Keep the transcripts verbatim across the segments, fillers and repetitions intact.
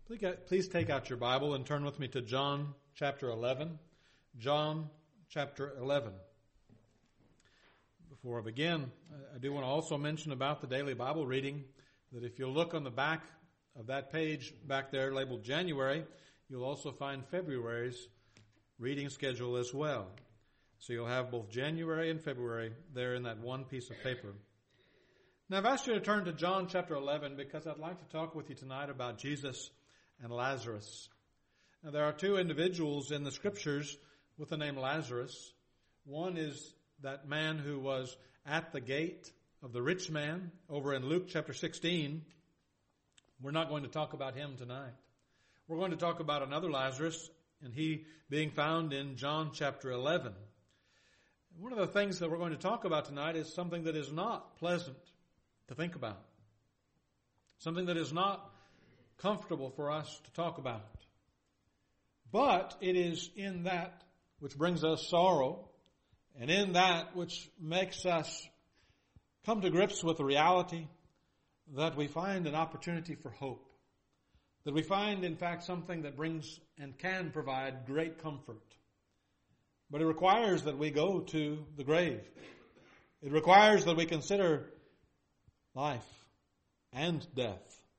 Please take out your Bible and turn with me to John chapter eleven. John chapter eleven. Before I begin, I do want to also mention about the daily Bible reading that if you look on the back of that page back there labeled January, you'll also find February's reading schedule as well. So you'll have both January and February there in that one piece of paper. Now I've asked you to turn to John chapter eleven because I'd like to talk with you tonight about Jesus and Lazarus. Now there are two individuals in the scriptures with the name Lazarus. One is that man who was at the gate of the rich man over in Luke chapter sixteen. We're not going to talk about him tonight. We're going to talk about another Lazarus, and he being found in John chapter eleven. One of the things that we're going to talk about tonight is something that is not pleasant to think about. Something that is not comfortable for us to talk about. But it is in that which brings us sorrow, and in that which makes us come to grips with the reality that we find an opportunity for hope. That we find, in fact, something that brings and can provide great comfort. But it requires that we go to the grave. It requires that we consider life and death.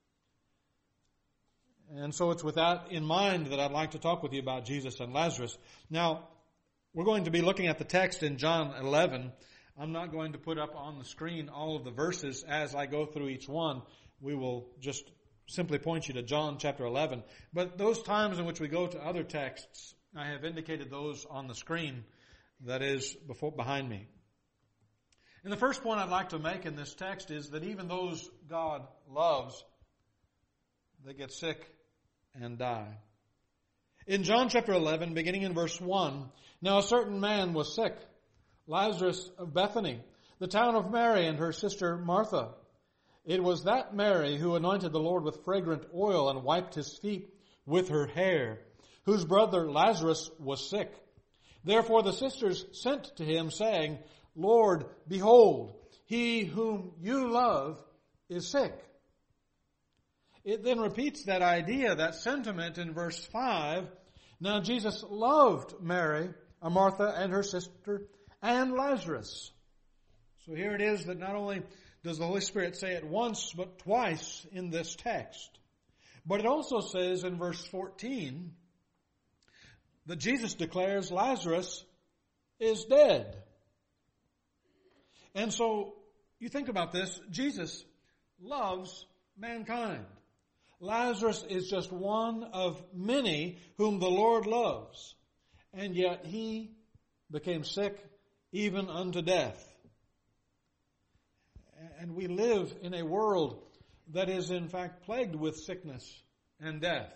And so it's with that in mind that I'd like to talk with you about Jesus and Lazarus. Now, we're going to be looking at the text in John eleven. I'm not going to put up on the screen all of the verses as I go through each one. We will just simply point you to John chapter eleven. But those times in which we go to other texts, I have indicated those on the screen that is before, behind me. And the first point I'd like to make in this text is that even those God loves, they get sick and die. In John chapter eleven, beginning in verse one, now a certain man was sick, Lazarus of Bethany, the town of Mary and her sister Martha. It was that Mary who anointed the Lord with fragrant oil and wiped his feet with her hair, whose brother Lazarus was sick. Therefore the sisters sent to him, saying, Lord, behold, he whom you love is sick. It then repeats that idea, that sentiment in verse five. Now Jesus loved Mary, Martha, and her sister, and Lazarus. So here it is that not only does the Holy Spirit say it once, but twice in this text. But it also says in verse fourteen that Jesus declares Lazarus is dead. And so you think about this, Jesus loves mankind. Lazarus is just one of many whom the Lord loves. And yet he became sick even unto death. And we live in a world that is in fact plagued with sickness and death.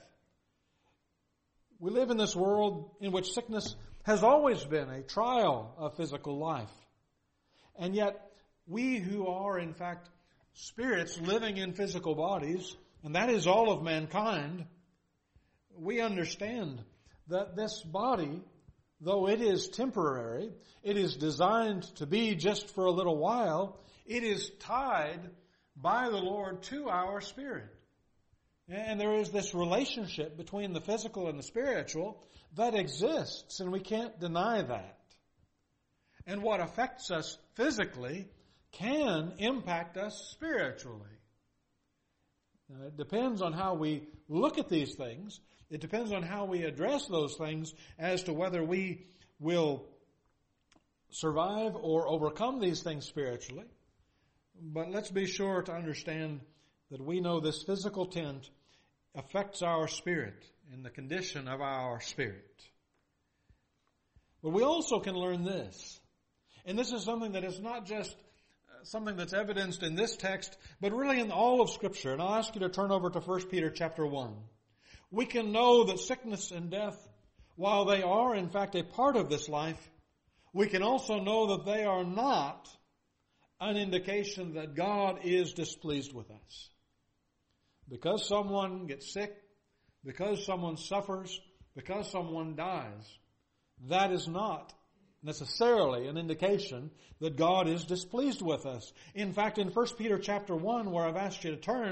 We live in this world in which sickness has always been a trial of physical life. And yet we who are in fact spirits living in physical bodies, and that is all of mankind, we understand that this body, though it is temporary, it is designed to be just for a little while, it is tied by the Lord to our spirit. And there is this relationship between the physical and the spiritual that exists, and we can't deny that. And what affects us physically can impact us spiritually. Now, it depends on how we look at these things. It depends on how we address those things as to whether we will survive or overcome these things spiritually. But let's be sure to understand that we know this physical tent affects our spirit and the condition of our spirit. But we also can learn this. And this is something that is not just something that's evidenced in this text, but really in all of Scripture. And I'll ask you to turn over to First Peter chapter one. We can know that sickness and death, while they are in fact a part of this life, we can also know that they are not an indication that God is displeased with us. Because someone gets sick, because someone suffers, because someone dies, that is not necessarily an indication that God is displeased with us. In fact, in First Peter chapter one, where I've asked you to turn,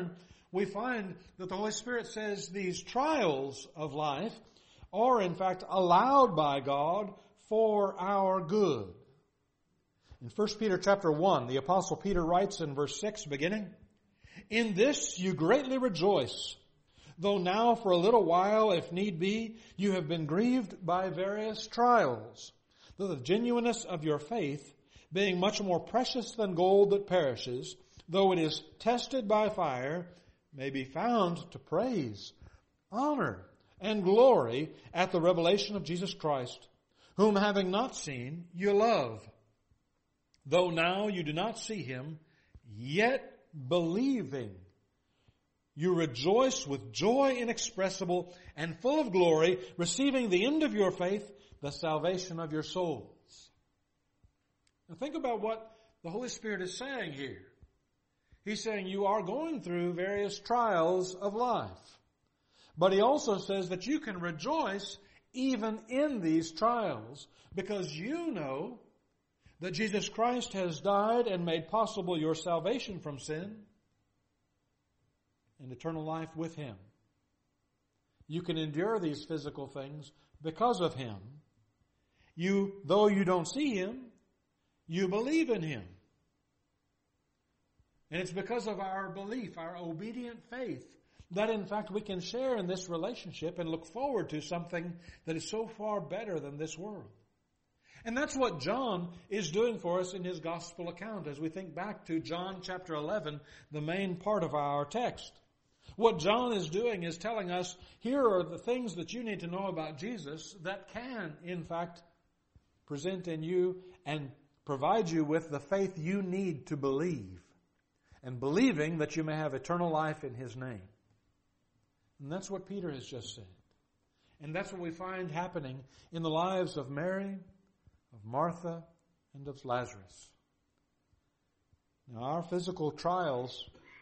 we find that the Holy Spirit says these trials of life are in fact allowed by God for our good. In First Peter chapter one, the Apostle Peter writes in verse six beginning, "In this you greatly rejoice, though now for a little while, if need be, you have been grieved by various trials, though the genuineness of your faith, being much more precious than gold that perishes, though it is tested by fire, may be found to praise, honor, and glory at the revelation of Jesus Christ, whom having not seen, you love. Though now you do not see him, yet believing, you rejoice with joy inexpressible and full of glory, receiving the end of your faith, the salvation of your souls." Now think about what the Holy Spirit is saying here. He's saying you are going through various trials of life. But he also says that you can rejoice even in these trials because you know that Jesus Christ has died and made possible your salvation from sin and eternal life with him. You can endure these physical things because of him. You, though you don't see him, you believe in him. And it's because of our belief, our obedient faith, that in fact we can share in this relationship and look forward to something that is so far better than this world. And that's what John is doing for us in his gospel account as we think back to John chapter eleven, the main part of our text. What John is doing is telling us, here are the things that you need to know about Jesus that can, in fact, present in you and provide you with the faith you need to believe. And believing that you may have eternal life in his name. And that's what Peter has just said. And that's what we find happening in the lives of Mary, of Martha, and of Lazarus. Now, our physical trials,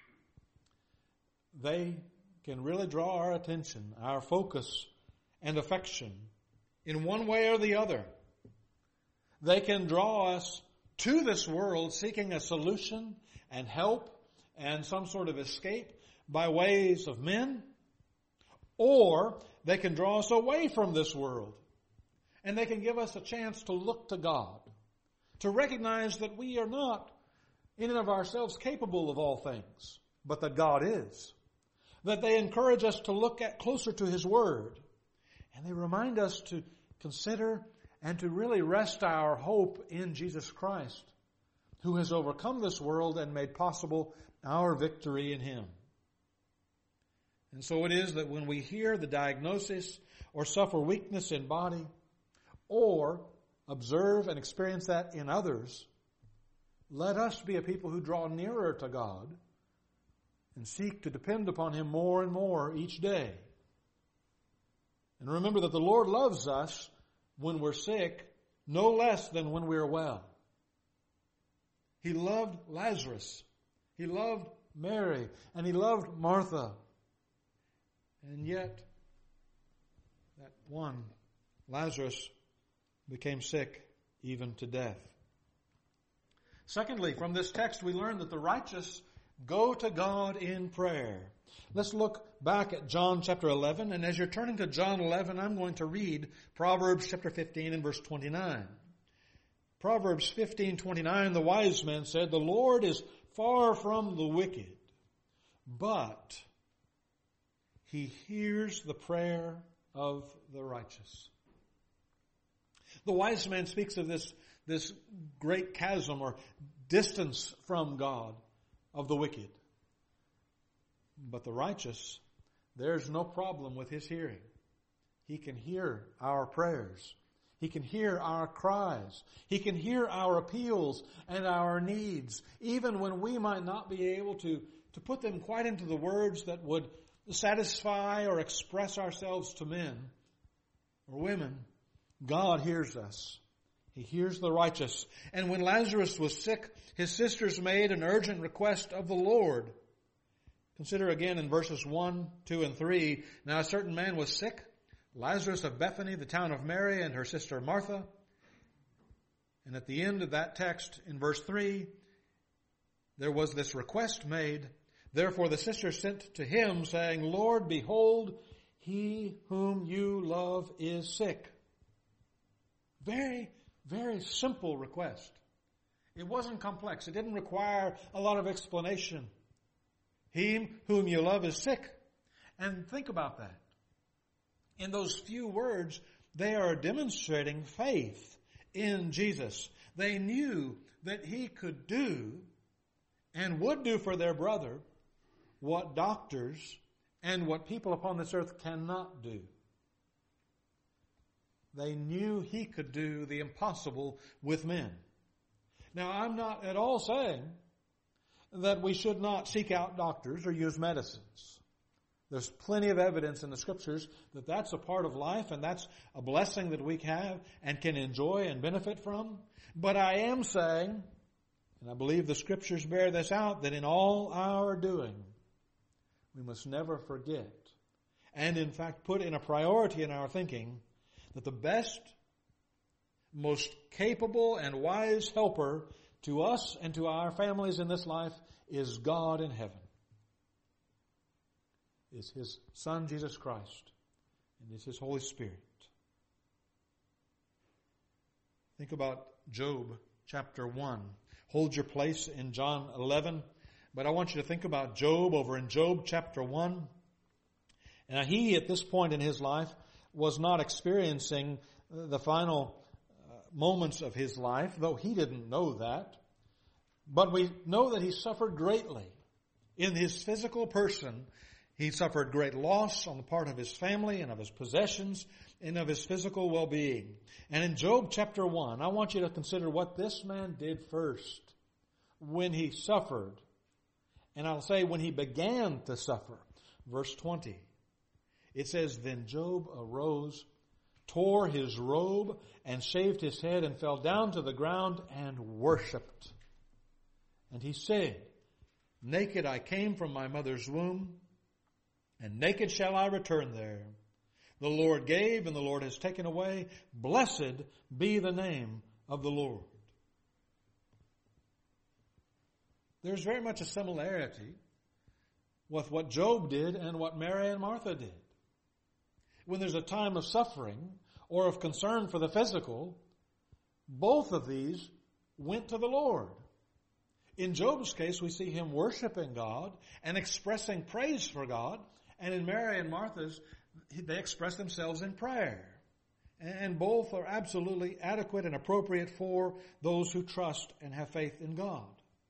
they can really draw our attention, our focus and affection in one way or the other. They can draw us to this world seeking a solution and help and some sort of escape by ways of men, or they can draw us away from this world and they can give us a chance to look to God, to recognize that we are not in and of ourselves capable of all things, but that God is. That they encourage us to look at closer to his word, and they remind us to consider and to really rest our hope in Jesus Christ, who has overcome this world and made possible our victory in him. And so it is that when we hear the diagnosis or suffer weakness in body or observe and experience that in others, let us be a people who draw nearer to God and seek to depend upon him more and more each day. And remember that the Lord loves us when we're sick no less than when we're well. He loved Lazarus. He loved Mary. And he loved Martha. And yet, that one, Lazarus, became sick even to death. Secondly, from this text we learn that the righteous go to God in prayer. Let's look back at John chapter eleven, and as you're turning to John eleven, I'm going to read Proverbs chapter fifteen and verse twenty-nine. Proverbs fifteen twenty-nine, the wise man said, "The Lord is far from the wicked, but he hears the prayer of the righteous." The wise man speaks of this, this great chasm or distance from God of the wicked. But the righteous, there's no problem with his hearing. He can hear our prayers. He can hear our cries. He can hear our appeals and our needs, even when we might not be able to, to put them quite into the words that would satisfy or express ourselves to men or women. God hears us. He hears the righteous. And when Lazarus was sick, his sisters made an urgent request of the Lord. Consider again in verses one, two, and three. Now a certain man was sick, Lazarus of Bethany, the town of Mary, and her sister Martha. And at the end of that text, in verse three, there was this request made Therefore the sisters sent to him, saying, Lord, behold, he whom you love is sick. Very, very simple request. It wasn't complex. It didn't require a lot of explanation. He whom you love is sick. And think about that. In those few words, they are demonstrating faith in Jesus. They knew that he could do and would do for their brother what doctors and what people upon this earth cannot do. They knew he could do the impossible with men. Now, I'm not at all saying that we should not seek out doctors or use medicines. There's plenty of evidence in the Scriptures that that's a part of life and that's a blessing that we have and can enjoy and benefit from. But I am saying, and I believe the Scriptures bear this out, that in all our doing, we must never forget, and in fact put in a priority in our thinking, that the best, most capable and wise helper to us and to our families in this life is God in heaven. Is His Son, Jesus Christ, and is His Holy Spirit. Think about Job chapter one. Hold your place in John eleven. But I want you to think about Job over in Job chapter one. And he, at this point in his life, was not experiencing the final moments of his life, though he didn't know that. But we know that he suffered greatly. In his physical person, he suffered great loss on the part of his family and of his possessions and of his physical well-being. And in Job chapter one, I want you to consider what this man did first when he suffered. And I'll say when he began to suffer. Verse twenty. It says, Then Job arose, tore his robe, and shaved his head, and fell down to the ground and worshipped. And he said, Naked I came from my mother's womb, and naked shall I return there. The Lord gave, and the Lord has taken away. Blessed be the name of the Lord. There's very much a similarity with what Job did and what Mary and Martha did. When there's a time of suffering or of concern for the physical, both of these went to the Lord. In Job's case, we see him worshiping God and expressing praise for God. And in Mary and Martha's, they express themselves in prayer. And both are absolutely adequate and appropriate for those who trust and have faith in God.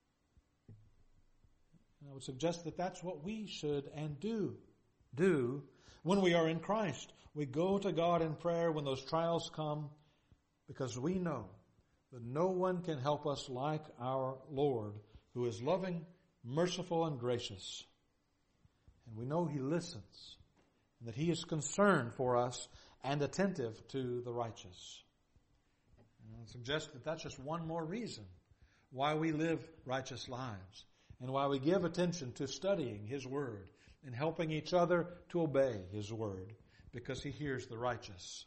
And I would suggest that that's what we should and do do when we are in Christ. We go to God in prayer when those trials come because we know that no one can help us like our Lord, who is loving, merciful, and gracious. And we know He listens, and that He is concerned for us and attentive to the righteous. And I suggest that that's just one more reason why we live righteous lives and why we give attention to studying His Word and helping each other to obey His Word, because He hears the righteous.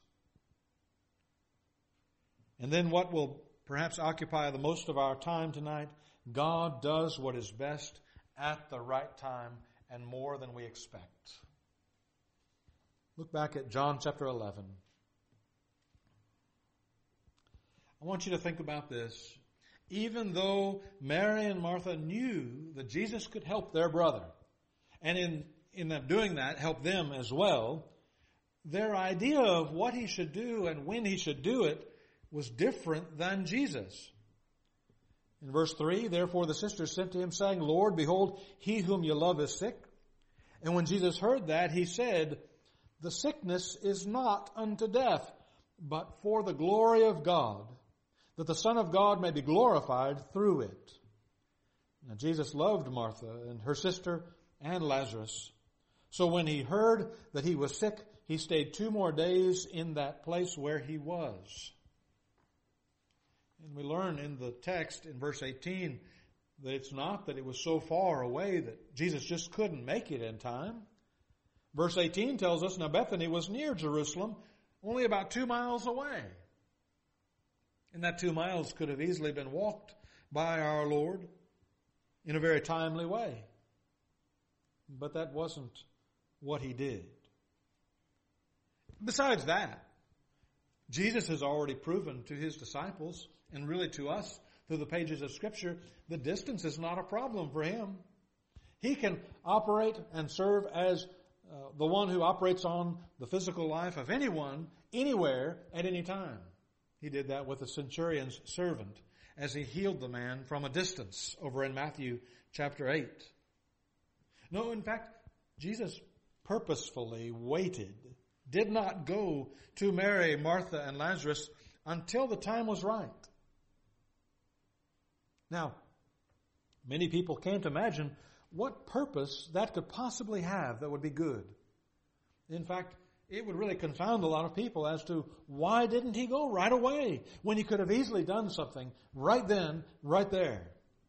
And then what will perhaps occupy the most of our time tonight, God does what is best at the right time and more than we expect. Look back at John chapter eleven. I want you to think about this. Even though Mary and Martha knew that Jesus could help their brother, and in, in doing that, help them as well, their idea of what He should do and when He should do it was different than Jesus. In verse three, Therefore the sisters sent to Him, saying, Lord, behold, he whom you love is sick. And when Jesus heard that, He said, The sickness is not unto death, but for the glory of God, that the Son of God may be glorified through it. Now Jesus loved Martha and her sister and Lazarus. So when He heard that he was sick, He stayed two more days in that place where he was. And we learn in the text in verse eighteen that it's not that it was so far away that Jesus just couldn't make it in time. Verse eighteen tells us, Now Bethany was near Jerusalem, only about two miles away. And that two miles could have easily been walked by our Lord in a very timely way. But that wasn't what he did. Besides that, Jesus has already proven to his disciples, and really to us through the pages of Scripture, the distance is not a problem for him. He can operate and serve as uh, the one who operates on the physical life of anyone, anywhere, at any time. He did that with the centurion's servant as he healed the man from a distance over in Matthew chapter eight. No, in fact, Jesus purposefully waited, did not go to Mary, Martha, and Lazarus until the time was right. Now, many people can't imagine what purpose that could possibly have that would be good. In fact, it would really confound a lot of people as to why didn't he go right away when he could have easily done something right then, right there.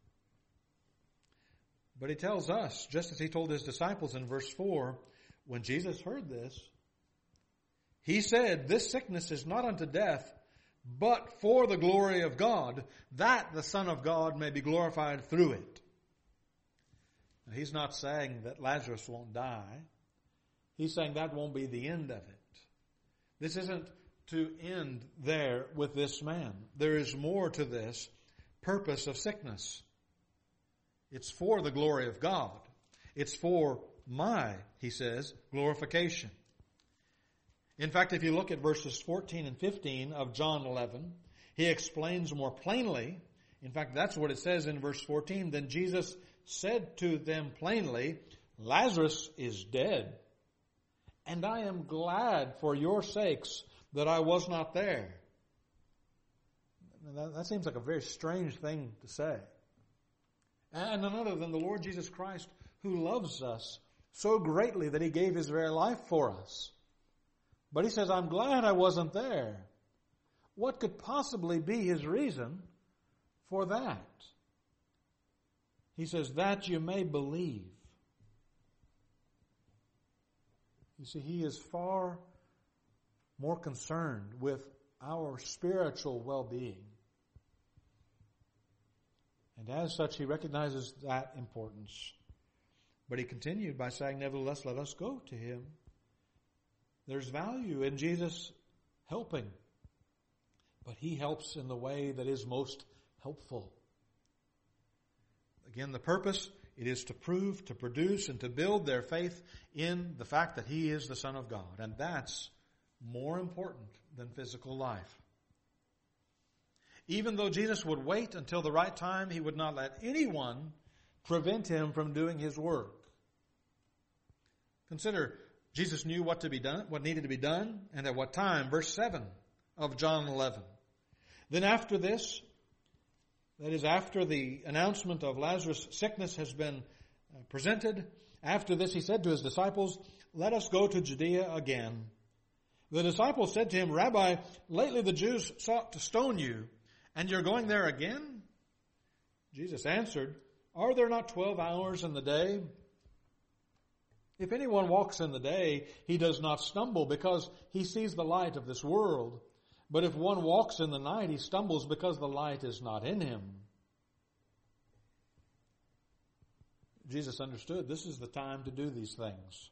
But he tells us, just as he told his disciples in verse four, when Jesus heard this, he said, "This sickness is not unto death, but for the glory of God, that the Son of God may be glorified through it." Now, he's not saying that Lazarus won't die. He's saying that won't be the end of it. This isn't to end there with this man. There is more to this purpose of sickness. It's for the glory of God. It's for my, he says, glorification. In fact, if you look at verses fourteen and fifteen of John eleven, he explains more plainly. In fact, that's what it says in verse fourteen. Then Jesus said to them plainly, "Lazarus is dead, and I am glad for your sakes that I was not there." That, that seems like a very strange thing to say. And none other than the Lord Jesus Christ, who loves us so greatly that he gave his very life for us. But he says, "I'm glad I wasn't there." What could possibly be his reason for that? He says, "that you may believe." You see, he is far more concerned with our spiritual well-being. And as such, he recognizes that importance. But he continued by saying, "Nevertheless, let us go to him." There's value in Jesus helping, but he helps in the way that is most helpful. Again, the purpose, it is to prove, to produce, and to build their faith in the fact that he is the Son of God. And that's more important than physical life. Even though Jesus would wait until the right time, he would not let anyone prevent him from doing his work. Consider, Jesus knew what to be done, what needed to be done, and at what time. Verse seven of John eleven. Then after this, that is after the announcement of Lazarus' sickness has been presented, after this he said to his disciples, "Let us go to Judea again." The disciples said to him, "Rabbi, lately the Jews sought to stone you, and you're going there again?" Jesus answered, "Are there not twelve hours in the day? If anyone walks in the day, he does not stumble because he sees the light of this world. But if one walks in the night, he stumbles because the light is not in him." Jesus understood this is the time to do these things.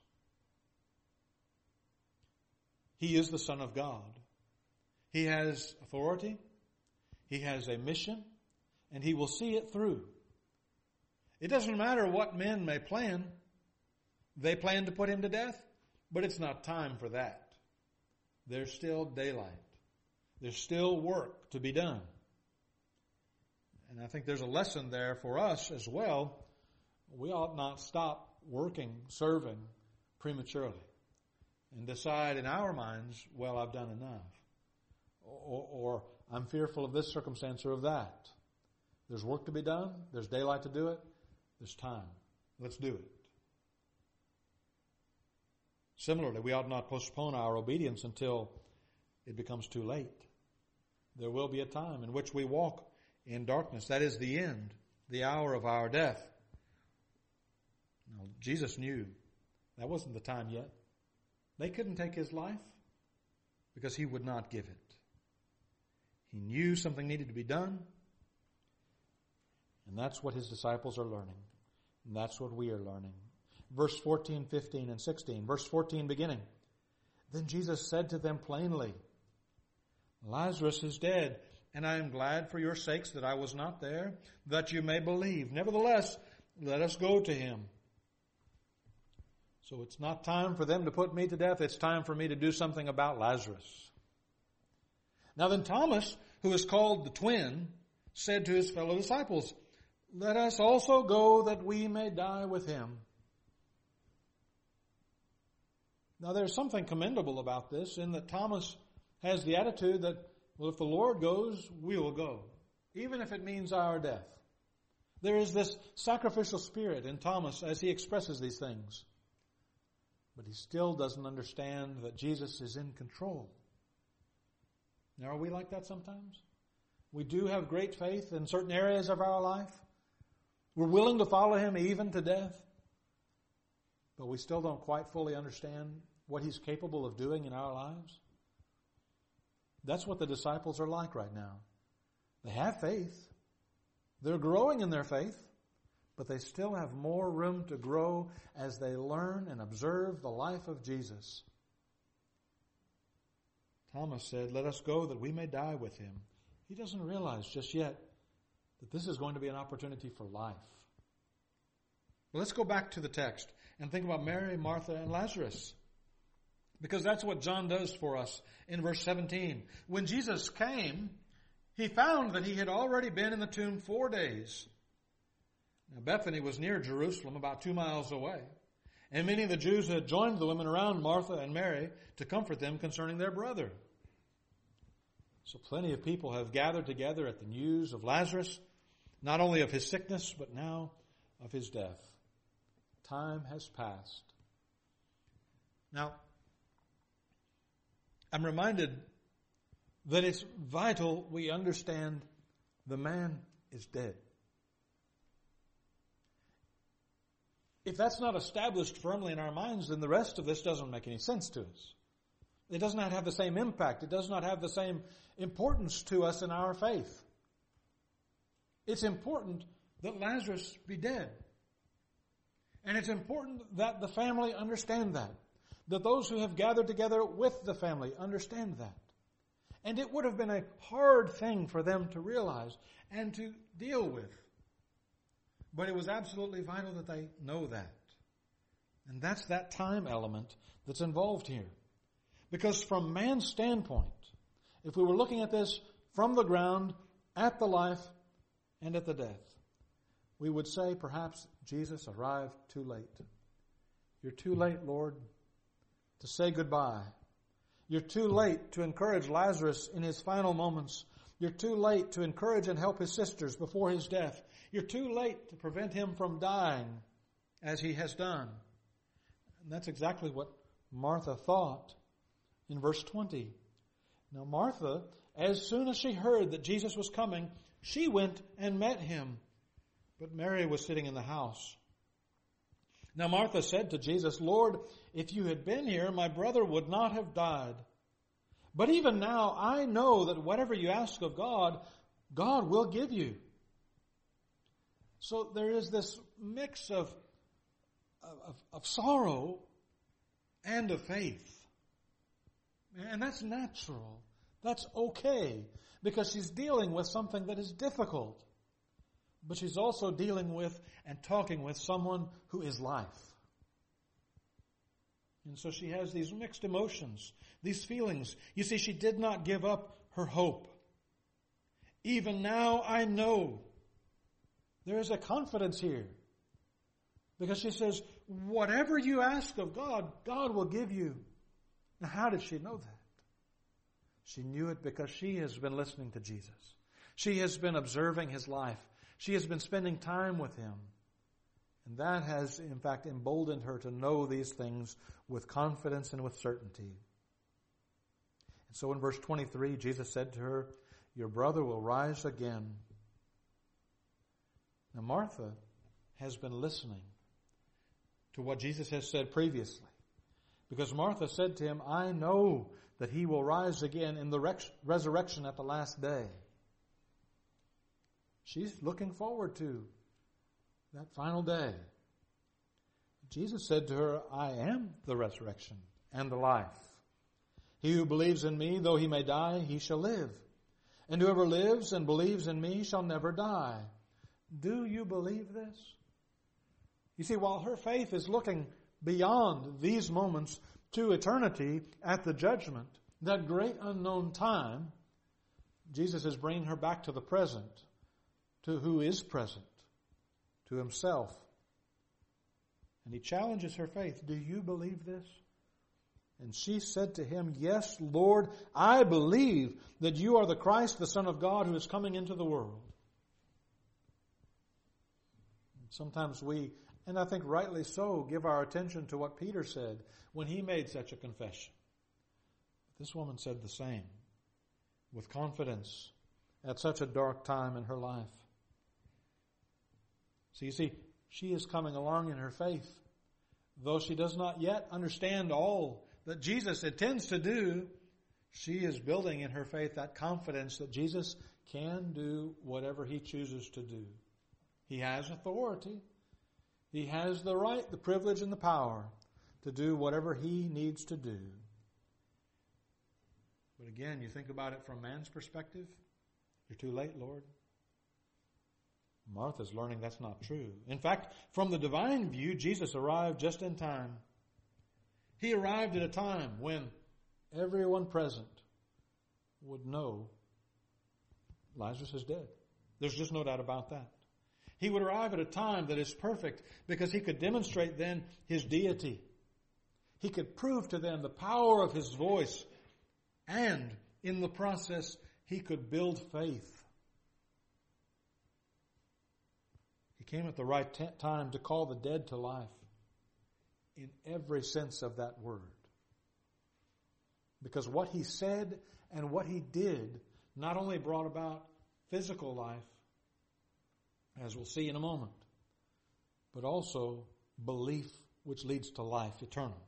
He is the Son of God. He has authority. He has a mission, and he will see it through. It doesn't matter what men may plan. They plan to put him to death, but it's not time for that. There's still daylight. There's still work to be done. And I think there's a lesson there for us as well. We ought not stop working, serving prematurely and decide in our minds, well, I've done enough. Or, or I'm fearful of this circumstance or of that. There's work to be done. There's daylight to do it. There's time. Let's do it. Similarly, we ought not postpone our obedience until it becomes too late. There will be a time in which we walk in darkness. That is the end, the hour of our death. Now, Jesus knew that wasn't the time yet. They couldn't take his life because he would not give it. He knew something needed to be done, and that's what his disciples are learning. And that's what we are learning. verse fourteen, fifteen, and sixteen. Verse fourteen beginning. Then Jesus said to them plainly, Lazarus is dead, and I am glad for your sakes that I was not there, that you may believe. Nevertheless, let us go to him. So it's not time for them to put me to death. It's time for me to do something about Lazarus. Now then Thomas, who is called the twin, said to his fellow disciples, Let us also go that we may die with him. Now there's something commendable about this in that Thomas has the attitude that, well, if the Lord goes, we will go, even if it means our death. There is this sacrificial spirit in Thomas as he expresses these things. But he still doesn't understand that Jesus is in control. Now, are we like that sometimes? We do have great faith in certain areas of our life. We're willing to follow him even to death. But we still don't quite fully understand what he's capable of doing in our lives. That's what the disciples are like right now. They have faith. They're growing in their faith. But they still have more room to grow as they learn and observe the life of Jesus. Thomas said, Let us go that we may die with him. He doesn't realize just yet that this is going to be an opportunity for life. Well, let's go back to the text and think about Mary, Martha, and Lazarus. Because that's what John does for us in verse seventeen. When Jesus came, he found that he had already been in the tomb four days. Now, Bethany was near Jerusalem, about two miles away. And many of the Jews had joined the women around Martha and Mary to comfort them concerning their brother. So plenty of people have gathered together at the news of Lazarus, not only of his sickness, but now of his death. Time has passed. Now, I'm reminded that it's vital we understand the man is dead. If that's not established firmly in our minds, then the rest of this doesn't make any sense to us. It does not have the same impact. It does not have the same importance to us in our faith. It's important that Lazarus be dead. And it's important that the family understand that. That those who have gathered together with the family understand that. And it would have been a hard thing for them to realize and to deal with. But it was absolutely vital that they know that. And that's that time element that's involved here. Because from man's standpoint, if we were looking at this from the ground, at the life, and at the death, we would say perhaps Jesus arrived too late. You're too late, Lord, to say goodbye. You're too late to encourage Lazarus in his final moments. You're too late to encourage and help his sisters before his death. You're too late to prevent him from dying as he has done. And that's exactly what Martha thought in verse twenty. Now Martha, as soon as she heard that Jesus was coming, she went and met him. But Mary was sitting in the house. Now Martha said to Jesus, Lord, if you had been here, my brother would not have died. But even now I know that whatever you ask of God, God will give you. So there is this mix of, of, of sorrow and of faith. And that's natural. That's okay. Because she's dealing with something that is difficult. But she's also dealing with and talking with someone who is life. And so she has these mixed emotions, these feelings. You see, she did not give up her hope. Even now I know. There is a confidence here. Because she says, whatever you ask of God, God will give you. Now, how did she know that? She knew it because she has been listening to Jesus. She has been observing his life. She has been spending time with him. And that has, in fact, emboldened her to know these things with confidence and with certainty. And so in verse twenty-three, Jesus said to her, your brother will rise again. Now Martha has been listening to what Jesus has said previously. Because Martha said to him, I know that he will rise again in the resurrection at the last day. She's looking forward to that final day. Jesus said to her, I am the resurrection and the life. He who believes in me, though he may die, he shall live. And whoever lives and believes in me shall never die. Do you believe this? You see, while her faith is looking beyond these moments to eternity at the judgment, that great unknown time, Jesus is bringing her back to the present, to who is present, to himself. And he challenges her faith. Do you believe this? And she said to him, Yes, Lord, I believe that you are the Christ, the Son of God, who is coming into the world. Sometimes we, and I think rightly so, give our attention to what Peter said when he made such a confession. This woman said the same, with confidence, at such a dark time in her life. So you see, she is coming along in her faith, though she does not yet understand all that Jesus intends to do. She is building in her faith that confidence that Jesus can do whatever he chooses to do. He has authority. He has the right, the privilege, and the power to do whatever he needs to do. But again, you think about it from man's perspective, you're too late, Lord. Martha's learning that's not true. In fact, from the divine view, Jesus arrived just in time. He arrived at a time when everyone present would know Lazarus is dead. There's just no doubt about that. He would arrive at a time that is perfect because he could demonstrate then his deity. He could prove to them the power of his voice, and in the process, he could build faith. He came at the right t- time to call the dead to life in every sense of that word. Because what he said and what he did not only brought about physical life, as we'll see in a moment, but also belief which leads to life eternal.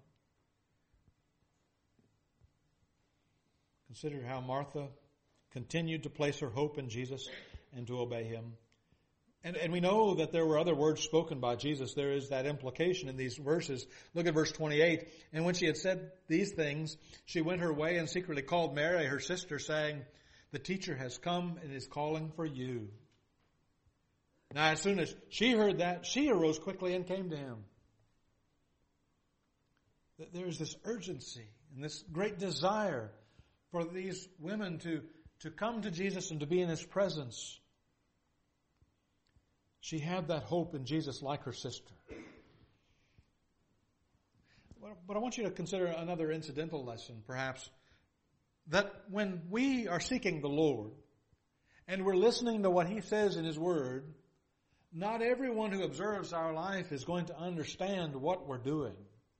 Consider how Martha continued to place her hope in Jesus and to obey him. And, and we know that there were other words spoken by Jesus. There is that implication in these verses. Look at verse twenty-eight. And when she had said these things, she went her way and secretly called Mary, her sister, saying, The teacher has come and is calling for you. Now, as soon as she heard that, she arose quickly and came to him. There is this urgency and this great desire for these women to, to come to Jesus and to be in his presence. She had that hope in Jesus like her sister. But I want you to consider another incidental lesson, perhaps, that when we are seeking the Lord and we're listening to what he says in his word, not everyone who observes our life is going to understand what we're doing.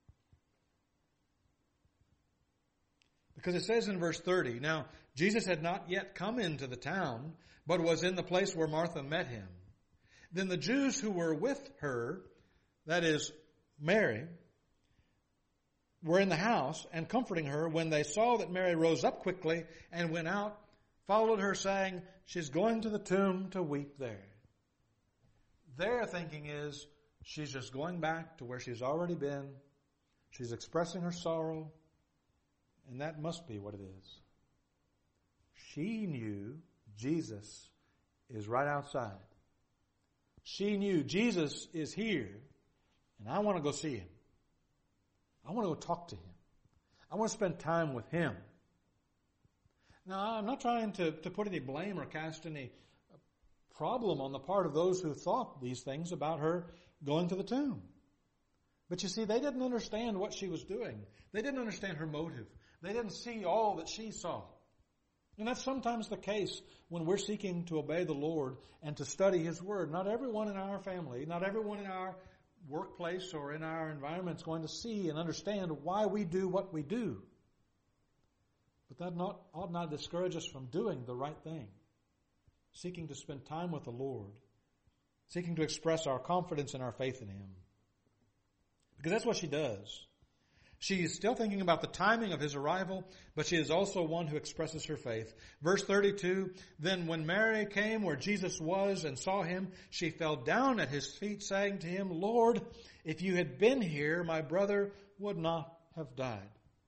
Because it says in verse thirty, Now Jesus had not yet come into the town, but was in the place where Martha met him. Then the Jews who were with her, that is, Mary, were in the house and comforting her. When they saw that Mary rose up quickly and went out, followed her, saying, She's going to the tomb to weep there. Their thinking is, she's just going back to where she's already been. She's expressing her sorrow, and that must be what it is. She knew Jesus is right outside. She knew Jesus is here, and I want to go see him. I want to go talk to him. I want to spend time with him. Now, I'm not trying to, to put any blame or cast any problem on the part of those who thought these things about her going to the tomb. But you see, they didn't understand what she was doing. They didn't understand her motive. They didn't see all that she saw. And that's sometimes the case when we're seeking to obey the Lord and to study his word. Not everyone in our family, not everyone in our workplace or in our environment is going to see and understand why we do what we do. But that not, ought not discourage us from doing the right thing. Seeking to spend time with the Lord. Seeking to express our confidence and our faith in him. Because that's what she does. She is still thinking about the timing of his arrival, but she is also one who expresses her faith. Verse thirty-two, then when Mary came where Jesus was and saw him, she fell down at his feet, saying to him, Lord, if you had been here, my brother would not have died.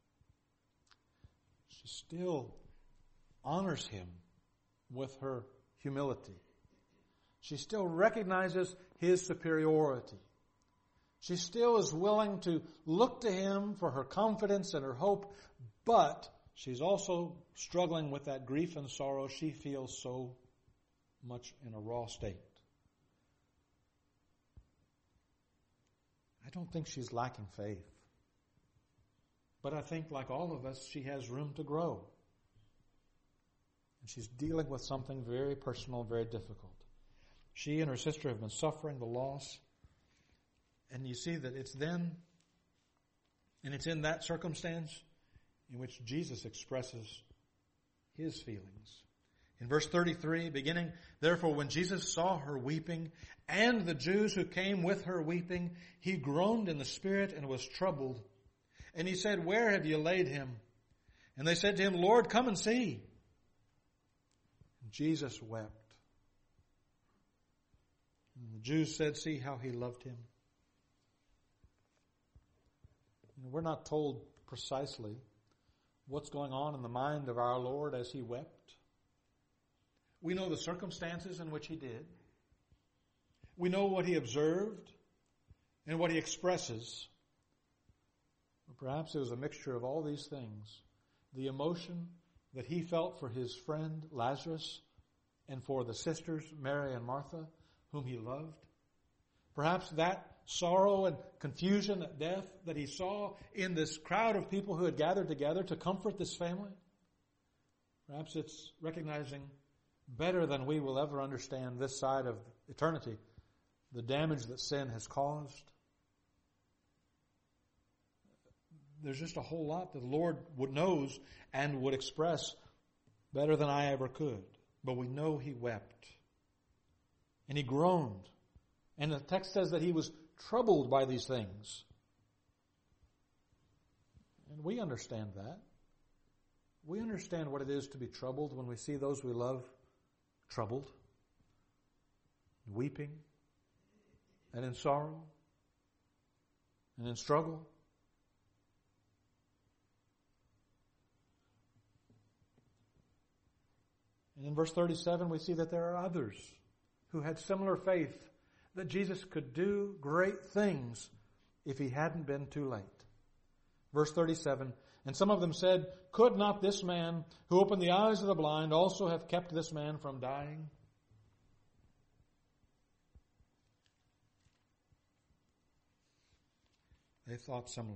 She still honors him with her humility. She still recognizes his superiority. She still is willing to look to him for her confidence and her hope, but she's also struggling with that grief and sorrow she feels so much in a raw state. I don't think she's lacking faith. But I think, like all of us, she has room to grow. And she's dealing with something very personal, very difficult. She and her sister have been suffering the loss. And you see that it's then, and it's in that circumstance in which Jesus expresses his feelings. In verse thirty-three, beginning, therefore when Jesus saw her weeping, and the Jews who came with her weeping, he groaned in the spirit and was troubled. And he said, where have you laid him? And they said to him, Lord, come and see. And Jesus wept. And the Jews said, see how he loved him. We're not told precisely what's going on in the mind of our Lord as he wept. We know the circumstances in which he did. We know what he observed and what he expresses. Or perhaps it was a mixture of all these things. The emotion that he felt for his friend Lazarus and for the sisters Mary and Martha, whom he loved. Perhaps that sorrow and confusion at death that he saw in this crowd of people who had gathered together to comfort this family. Perhaps it's recognizing better than we will ever understand this side of eternity the damage that sin has caused. There's just a whole lot that the Lord would knows and would express better than I ever could. But we know he wept. And he groaned. And the text says that he was troubled by these things. And we understand that. We understand what it is to be troubled when we see those we love troubled, weeping, and in sorrow, and in struggle. And in verse thirty-seven, we see that there are others who had similar faith that Jesus could do great things if he hadn't been too late. Verse thirty-seven, and some of them said, could not this man who opened the eyes of the blind also have kept this man from dying? They thought similar.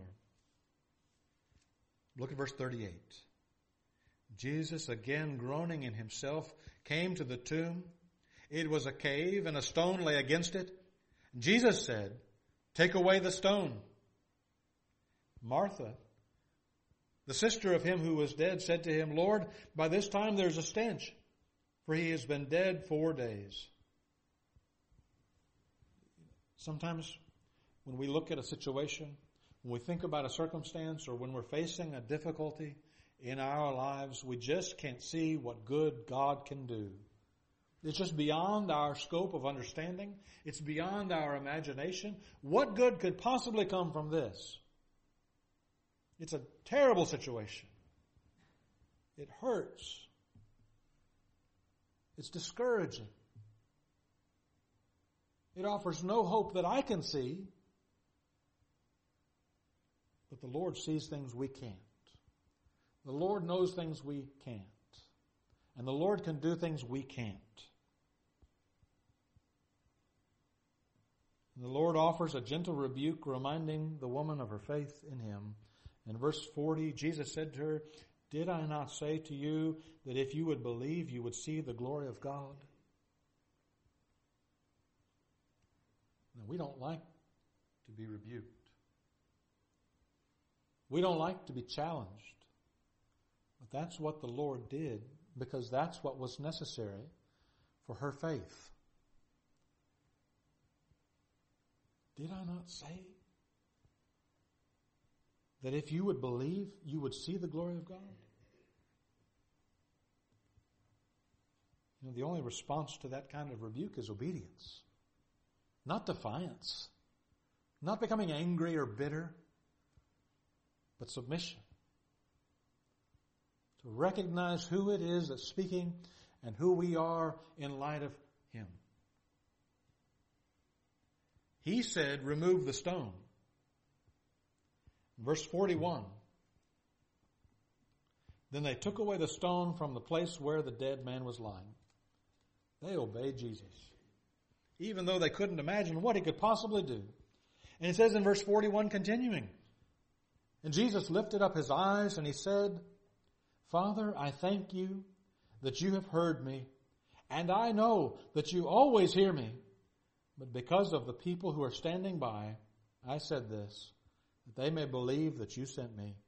Look at verse thirty-eight. Jesus, again groaning in himself, came to the tomb. It was a cave, and a stone lay against it. Jesus said, take away the stone. Martha, the sister of him who was dead, said to him, Lord, by this time there's a stench, for he has been dead four days. Sometimes when we look at a situation, when we think about a circumstance, or when we're facing a difficulty in our lives, we just can't see what good God can do. It's just beyond our scope of understanding. It's beyond our imagination. What good could possibly come from this? It's a terrible situation. It hurts. It's discouraging. It offers no hope that I can see. But the Lord sees things we can't. The Lord knows things we can't. And the Lord can do things we can't. And the Lord offers a gentle rebuke, reminding the woman of her faith in him. In verse forty, Jesus said to her, did I not say to you that if you would believe, you would see the glory of God? Now, we don't like to be rebuked. We don't like to be challenged. But that's what the Lord did, because that's what was necessary for her faith. Did I not say? that if you would believe, you would see the glory of God? You know, the only response to that kind of rebuke is obedience, not defiance, not becoming angry or bitter, but submission. To recognize who it is that's speaking and who we are in light of Him. He said, remove the stone. Verse forty-one. Then they took away the stone from the place where the dead man was lying. They obeyed Jesus, even though they couldn't imagine what He could possibly do. And it says in verse forty-one, continuing, and Jesus lifted up His eyes and He said, Father, I thank You that You have heard me, and I know that You always hear me. But because of the people who are standing by, I said this, that they may believe that You sent me.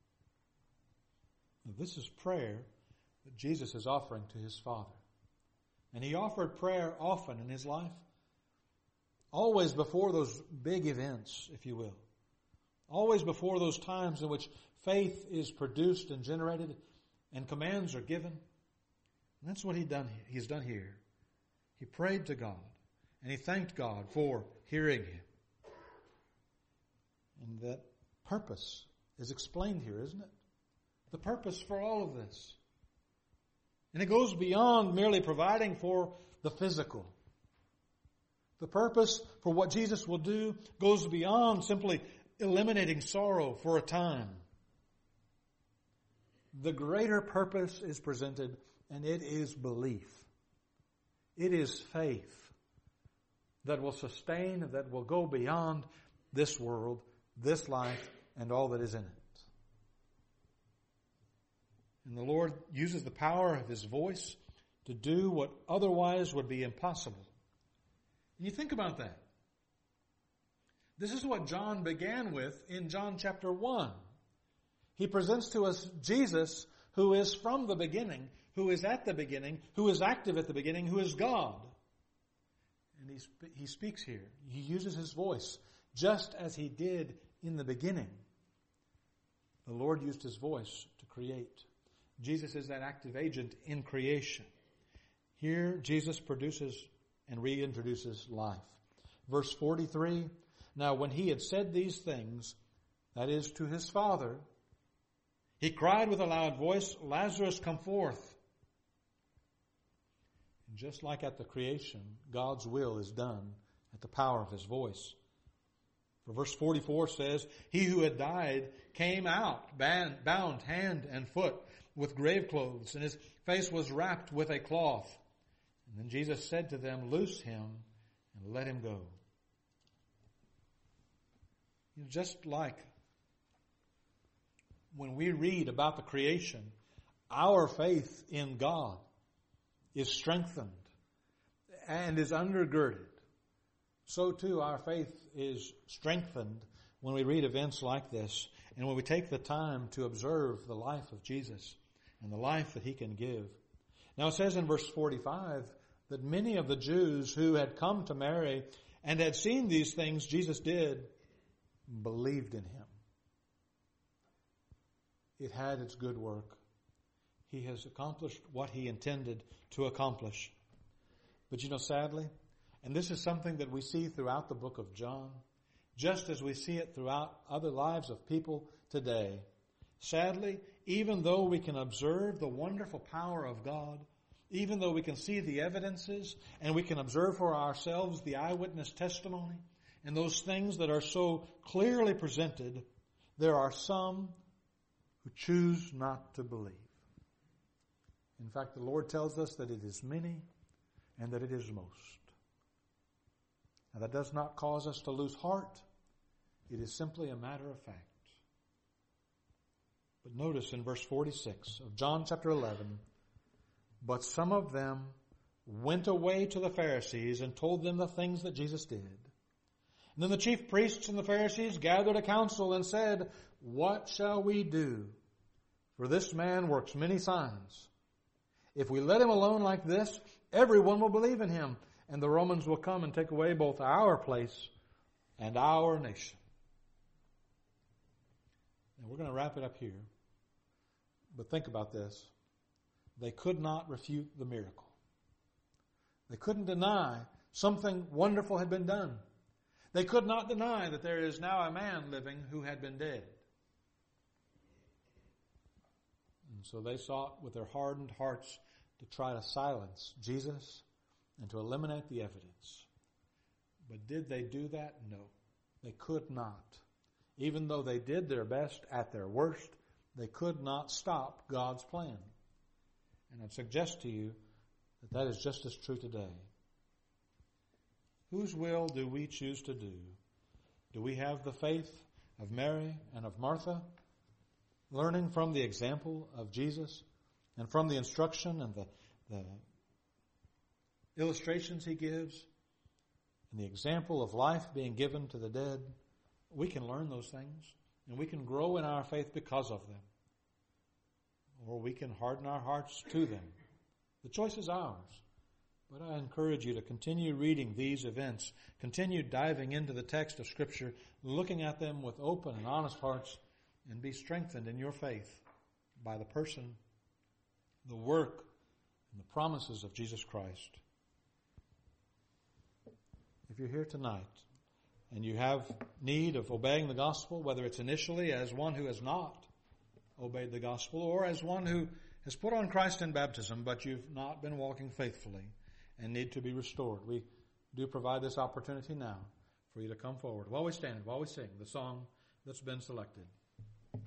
Now, this is prayer that Jesus is offering to His Father. And He offered prayer often in His life. Always before those big events, if you will. Always before those times in which faith is produced and generated and commands are given. And that's what he done, He's done here. He prayed to God. And He thanked God for hearing him. And that purpose is explained here, isn't it? The purpose for all of this. And it goes beyond merely providing for the physical. The purpose for what Jesus will do goes beyond simply eliminating sorrow for a time. The greater purpose is presented, and it is belief. It is faith that will sustain, that will go beyond this world, this life, and all that is in it. And the Lord uses the power of His voice to do what otherwise would be impossible. And you think about that. This is what John began with in John chapter one. He presents to us Jesus, who is from the beginning, who is at the beginning, who is active at the beginning, who is God. And he, sp- he speaks here. He uses His voice just as He did in the beginning. The Lord used His voice to create. Jesus is that active agent in creation. Here, Jesus produces and reintroduces life. Verse forty-three, now when He had said these things, that is to His Father, He cried with a loud voice, Lazarus, come forth. And just like at the creation, God's will is done at the power of His voice. For verse forty-four says, He who had died came out, bound hand and foot with grave clothes, and His face was wrapped with a cloth. And then Jesus said to them, loose him and let him go. You know, just like when we read about the creation, our faith in God is strengthened and is undergirded. So too our faith is strengthened when we read events like this and when we take the time to observe the life of Jesus and the life that He can give. Now it says in verse forty-five that many of the Jews who had come to Mary and had seen these things Jesus did believed in Him. It had its good work. He has accomplished what He intended to accomplish. But you know, sadly, and this is something that we see throughout the book of John, just as we see it throughout other lives of people today, sadly, even though we can observe the wonderful power of God, even though we can see the evidences and we can observe for ourselves the eyewitness testimony and those things that are so clearly presented, there are some who choose not to believe. In fact, the Lord tells us that it is many and that it is most. Now, that does not cause us to lose heart. It is simply a matter of fact. But notice in verse forty-six of John chapter eleven, but some of them went away to the Pharisees and told them the things that Jesus did. And then the chief priests and the Pharisees gathered a council and said, what shall we do? For this man works many signs. If we let him alone like this, everyone will believe in him, and the Romans will come and take away both our place and our nation. And we're going to wrap it up here. But think about this. They could not refute the miracle. They couldn't deny something wonderful had been done. They could not deny that there is now a man living who had been dead. And so they sought with their hardened hearts to try to silence Jesus and to eliminate the evidence. But did they do that? No. They could not. Even though they did their best at their worst, they could not stop God's plan. And I'd suggest to you that that is just as true today. Whose will do we choose to do? Do we have the faith of Mary and of Martha, learning from the example of Jesus and from the instruction and the, the illustrations he gives and the example of life being given to the dead? We can learn those things and we can grow in our faith because of them. Or we can harden our hearts to them. The choice is ours. But I encourage you to continue reading these events, continue diving into the text of Scripture, looking at them with open and honest hearts, and be strengthened in your faith by the person, the work, and the promises of Jesus Christ. If you're here tonight and you have need of obeying the gospel, whether it's initially as one who has not obeyed the gospel or as one who has put on Christ in baptism, but you've not been walking faithfully and need to be restored, we do provide this opportunity now for you to come forward while we stand, while we sing the song that's been selected.